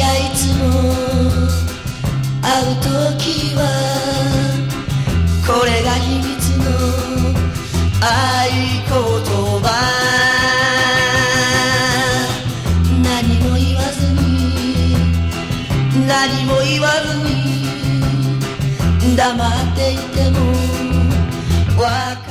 いつも会う時はこれが秘密の合言葉。何も言わずに何も言わずに黙っていてもわかる